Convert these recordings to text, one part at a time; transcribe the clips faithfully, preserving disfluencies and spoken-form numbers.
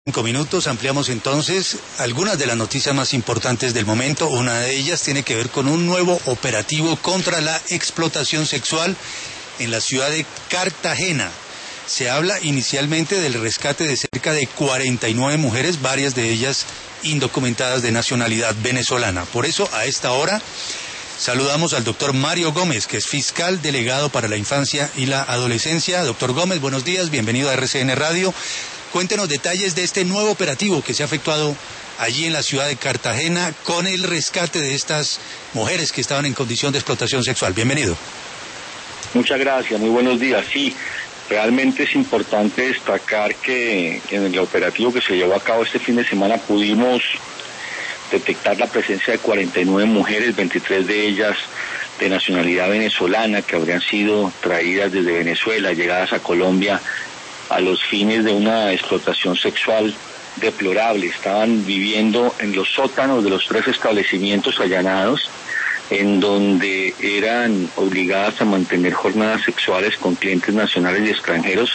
Cinco minutos, ampliamos entonces algunas de las noticias más importantes del momento. Una de ellas tiene que ver con un nuevo operativo contra la explotación sexual en la ciudad de Cartagena. Se habla inicialmente del rescate de cerca de cuarenta y nueve mujeres, varias de ellas indocumentadas de nacionalidad venezolana. Por eso, a esta hora, saludamos al doctor Mario Gómez, que es fiscal delegado para la infancia y la adolescencia. Doctor Gómez, buenos días, bienvenido a R C N Radio. Cuéntenos detalles de este nuevo operativo que se ha efectuado allí en la ciudad de Cartagena con el rescate de estas mujeres que estaban en condición de explotación sexual. Bienvenido. Muchas gracias, muy buenos días. Sí, realmente es importante destacar que en el operativo que se llevó a cabo este fin de semana pudimos detectar la presencia de cuarenta y nueve mujeres, veintitrés de ellas de nacionalidad venezolana, que habrían sido traídas desde Venezuela, llegadas a Colombia a los fines de una explotación sexual deplorable. Estaban viviendo en los sótanos de los tres establecimientos allanados, en donde eran obligadas a mantener jornadas sexuales con clientes nacionales y extranjeros,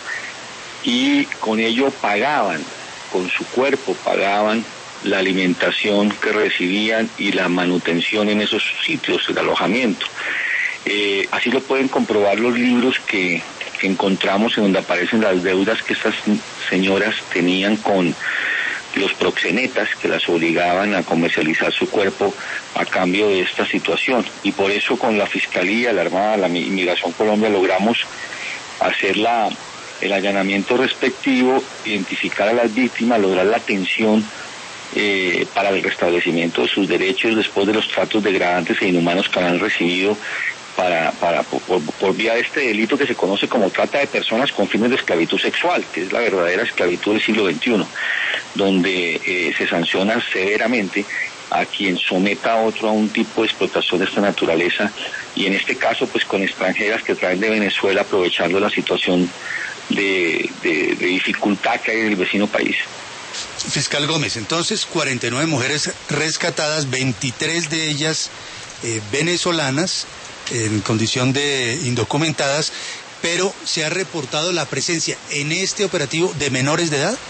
y con ello pagaban, con su cuerpo pagaban la alimentación que recibían y la manutención en esos sitios, el alojamiento. Eh, así lo pueden comprobar los libros que, que encontramos, en donde aparecen las deudas que estas señoras tenían con los proxenetas, que las obligaban a comercializar su cuerpo a cambio de esta situación. Y por eso con la Fiscalía, la Armada, la Inmigración Colombia, logramos hacer la, el allanamiento respectivo, identificar a las víctimas, lograr la atención Eh, para el restablecimiento de sus derechos después de los tratos degradantes e inhumanos que han recibido para, para por, por, por vía de este delito que se conoce como trata de personas con fines de esclavitud sexual, que es la verdadera esclavitud del siglo veintiuno, donde eh, se sanciona severamente a quien someta a otro a un tipo de explotación de esta naturaleza, y en este caso pues con extranjeras que traen de Venezuela aprovechando la situación de, de, de dificultad que hay en el vecino país. Fiscal Gómez, entonces cuarenta y nueve mujeres rescatadas, veintitrés de ellas eh, venezolanas en condición de indocumentadas, pero ¿se ha reportado la presencia en este operativo de menores de edad?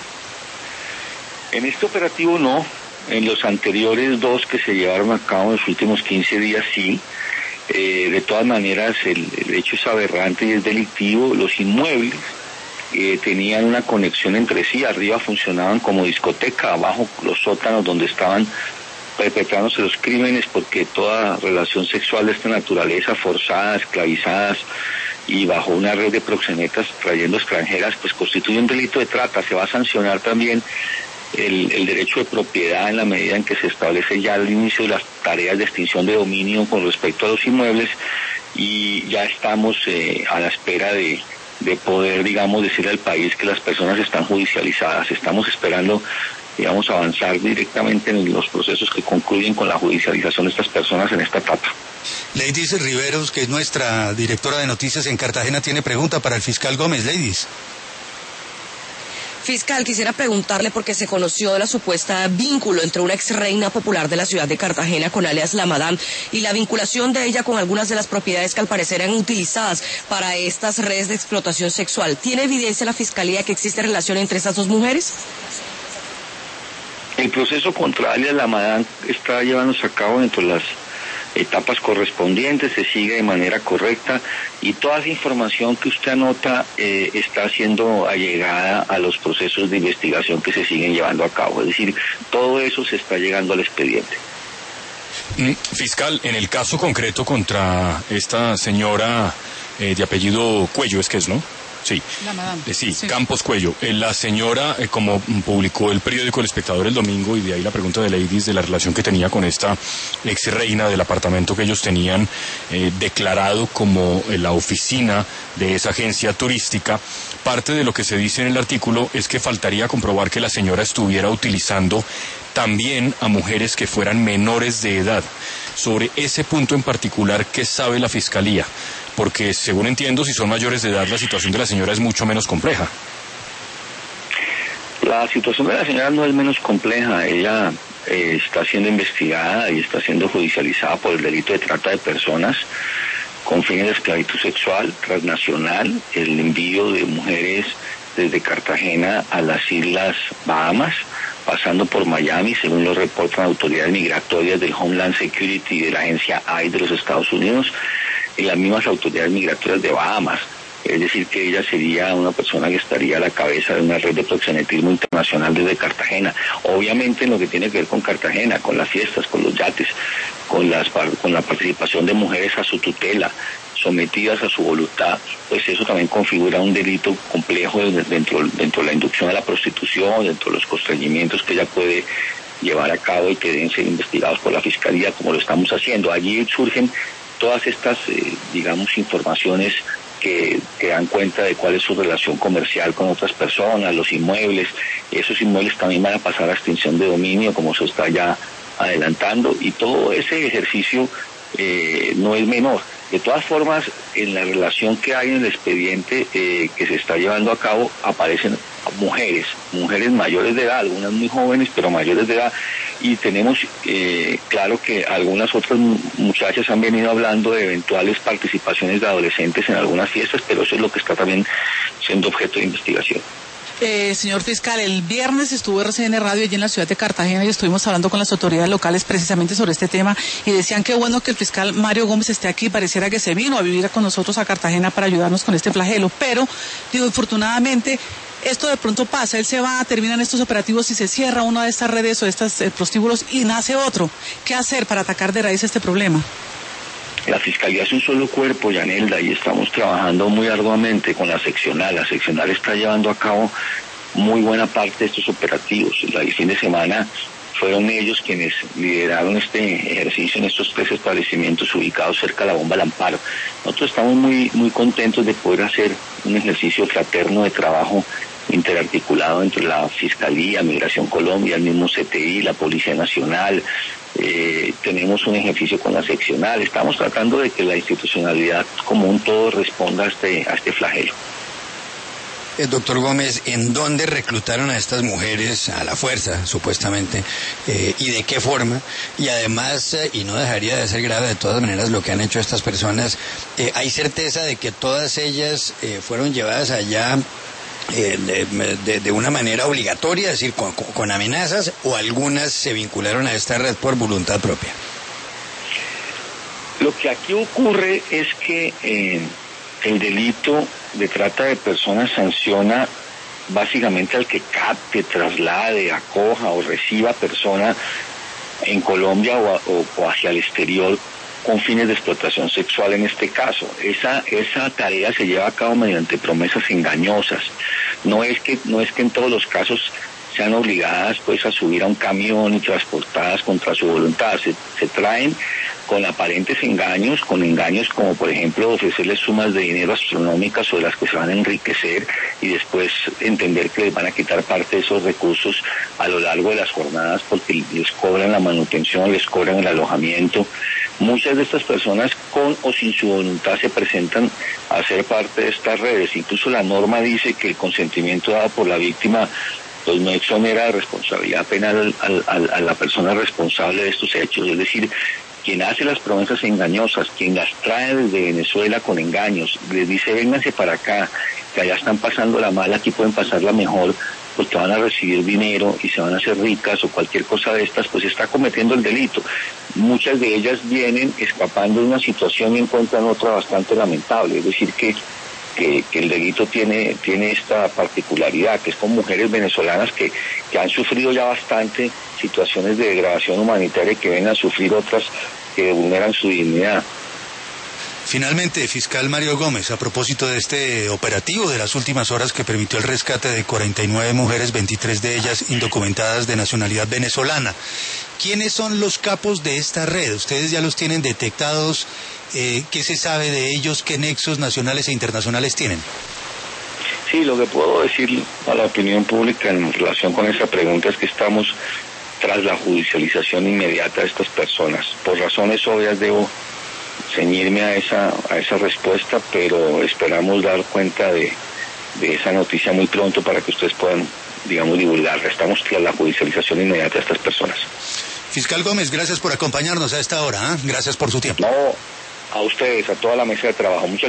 En este operativo no, en los anteriores dos que se llevaron a cabo en los últimos quince días sí. Eh, de todas maneras el, el hecho es aberrante y es delictivo. Los inmuebles Eh, tenían una conexión entre sí, arriba funcionaban como discoteca, abajo los sótanos donde estaban perpetrándose los crímenes, porque toda relación sexual de esta naturaleza, forzada, esclavizadas y bajo una red de proxenetas trayendo extranjeras, pues constituye un delito de trata. Se va a sancionar también el, el derecho de propiedad en la medida en que se establece ya el inicio de las tareas de extinción de dominio con respecto a los inmuebles, y ya estamos eh, a la espera de de poder, digamos, decirle al país que las personas están judicializadas. Estamos esperando, digamos, avanzar directamente en los procesos que concluyen con la judicialización de estas personas en esta etapa. Leidis Riveros, que es nuestra directora de noticias en Cartagena, tiene pregunta para el fiscal Gómez. Leidis. Fiscal, quisiera preguntarle porque se conoció de la supuesta vínculo entre una ex reina popular de la ciudad de Cartagena con alias La Madame y la vinculación de ella con algunas de las propiedades que al parecer eran utilizadas para estas redes de explotación sexual. ¿Tiene evidencia la Fiscalía que existe relación entre estas dos mujeres? El proceso contra alias La Madame está llevándose a cabo dentro de las etapas correspondientes, se sigue de manera correcta, y toda esa información que usted anota eh, está siendo allegada a los procesos de investigación que se siguen llevando a cabo. Es decir, todo eso se está llegando al expediente. Fiscal, en el caso concreto contra esta señora eh, de apellido Cuello, es que es, ¿no? Sí, eh, sí, sí, Campos Cuello. Eh, la señora, eh, como publicó el periódico El Espectador el domingo, y de ahí la pregunta de Leidis de la relación que tenía con esta ex reina del apartamento que ellos tenían eh, declarado como eh, la oficina de esa agencia turística, parte de lo que se dice en el artículo es que faltaría comprobar que la señora estuviera utilizando también a mujeres que fueran menores de edad. Sobre ese punto en particular, ¿qué sabe la Fiscalía? Porque, según entiendo, si son mayores de edad, la situación de la señora es mucho menos compleja. La situación de la señora no es menos compleja. Ella eh, está siendo investigada y está siendo judicializada por el delito de trata de personas con fines de esclavitud sexual transnacional, el envío de mujeres desde Cartagena a las Islas Bahamas, pasando por Miami, según lo reportan autoridades migratorias del Homeland Security y de la agencia I C E de los Estados Unidos, y las mismas autoridades migratorias de Bahamas. Es decir, que ella sería una persona que estaría a la cabeza de una red de proxenetismo internacional desde Cartagena. Obviamente en lo que tiene que ver con Cartagena, con las fiestas, con los yates, con, las, con la participación de mujeres a su tutela, sometidas a su voluntad, pues eso también configura un delito complejo dentro, dentro de la inducción a la prostitución, dentro de los constreñimientos que ella puede llevar a cabo y que deben ser investigados por la Fiscalía, como lo estamos haciendo. Allí surgen todas estas, eh, digamos, informaciones Que, que dan cuenta de cuál es su relación comercial con otras personas, los inmuebles. Esos inmuebles también van a pasar a extinción de dominio, como se está ya adelantando, y todo ese ejercicio eh, no es menor. De todas formas, en la relación que hay en el expediente eh, que se está llevando a cabo, aparecen mujeres, mujeres mayores de edad, algunas muy jóvenes, pero mayores de edad, y tenemos eh, claro que algunas otras muchachas han venido hablando de eventuales participaciones de adolescentes en algunas fiestas, pero eso es lo que está también siendo objeto de investigación. Eh, señor fiscal, el viernes estuvo R C N Radio allí en la ciudad de Cartagena y estuvimos hablando con las autoridades locales precisamente sobre este tema y decían que bueno que el fiscal Mario Gómez esté aquí, pareciera que se vino a vivir con nosotros a Cartagena para ayudarnos con este flagelo, pero digo, infortunadamente esto de pronto pasa, él se va, terminan estos operativos y se cierra una de estas redes o de estos eh, prostíbulos y nace otro. ¿Qué hacer para atacar de raíz este problema? La Fiscalía es un solo cuerpo, Yanelda, y estamos trabajando muy arduamente con la seccional. La seccional está llevando a cabo muy buena parte de estos operativos. El fin de semana fueron ellos quienes lideraron este ejercicio en estos tres establecimientos ubicados cerca de la bomba del Amparo. Nosotros estamos muy, muy contentos de poder hacer un ejercicio fraterno de trabajo interarticulado entre la Fiscalía, Migración Colombia, el mismo C T I, la Policía Nacional. Eh, tenemos un ejercicio con la seccional. Estamos tratando de que la institucionalidad como un todo responda a este, a este flagelo. Eh, doctor Gómez, ¿en dónde reclutaron a estas mujeres a la fuerza, supuestamente? Eh, ¿Y de qué forma? Y además, eh, y no dejaría de ser grave de todas maneras lo que han hecho estas personas, eh, ¿hay certeza de que todas ellas eh, fueron llevadas allá Eh, de, de, de una manera obligatoria, es decir, con, con amenazas, o algunas se vincularon a esta red por voluntad propia? Lo que aquí ocurre es que eh, el delito de trata de personas sanciona básicamente al que capte, traslade, acoja o reciba persona en Colombia o, a, o, o hacia el exterior con fines de explotación sexual en este caso. Esa esa tarea se lleva a cabo mediante promesas engañosas. No es que no es que en todos los casos sean obligadas pues a subir a un camión y transportadas contra su voluntad. Se, se traen con aparentes engaños, con engaños como por ejemplo ofrecerles sumas de dinero astronómicas sobre las que se van a enriquecer y después entender que les van a quitar parte de esos recursos a lo largo de las jornadas porque les cobran la manutención, les cobran el alojamiento. Muchas de estas personas con o sin su voluntad se presentan a ser parte de estas redes. Incluso la norma dice que el consentimiento dado por la víctima pues no exonera de responsabilidad penal al, al, a la persona responsable de estos hechos. Es decir, quien hace las promesas engañosas, quien las trae desde Venezuela con engaños, les dice vénganse para acá, que allá están pasando la mal, aquí pueden pasarla mejor, porque van a recibir dinero y se van a hacer ricas o cualquier cosa de estas, pues está cometiendo el delito. Muchas de ellas vienen escapando de una situación y encuentran otra bastante lamentable, es decir que, que, que el delito tiene, tiene esta particularidad, que es con mujeres venezolanas que, que han sufrido ya bastante situaciones de degradación humanitaria y que ven a sufrir otras que vulneran su dignidad. Finalmente, fiscal Mario Gómez, a propósito de este operativo de las últimas horas que permitió el rescate de cuarenta y nueve mujeres, veintitrés de ellas indocumentadas de nacionalidad venezolana, ¿quiénes son los capos de esta red? ¿Ustedes ya los tienen detectados? Eh, ¿Qué se sabe de ellos? ¿Qué nexos nacionales e internacionales tienen? Sí, lo que puedo decir a la opinión pública en relación con esa pregunta es que estamos tras la judicialización inmediata de estas personas. Por razones obvias debo ceñirme a esa a esa respuesta, pero esperamos dar cuenta de, de esa noticia muy pronto para que ustedes puedan, digamos, divulgarla. Estamos tras la judicialización inmediata de estas personas. Fiscal Gómez, gracias por acompañarnos a esta hora, ¿eh? Gracias por su tiempo. No, a ustedes, a toda la mesa de trabajo. Muchas